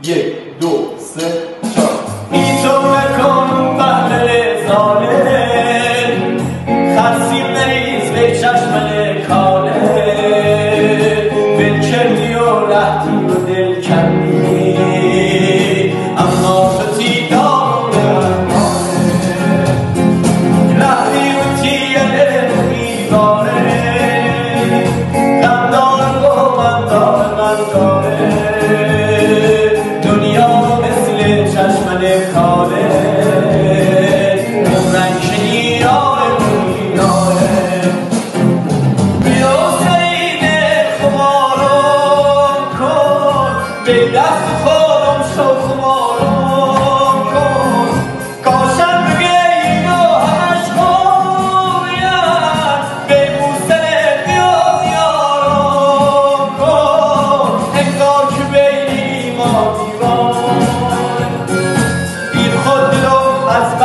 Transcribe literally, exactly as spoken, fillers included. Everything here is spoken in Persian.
یک دو سه چهار. بی تو نکن بهر ظالم، خرسیم نریز به چشمن کاله، ول کردی و رفتی و دل کندی، اما تو تی دارم رفتی و تیه میباره، غم دارم و من دارم من داره، دنیا مثل چشمن کاله، اون رنگ شنیاره میاره. بیا سین خمارم کن، به دست خودم شو خمارم کن، کاشم بگه اینا همش خوبیم، به بوسه بیا بیارم کن، انگار که بینی ما دیوان، بیر خود دلم از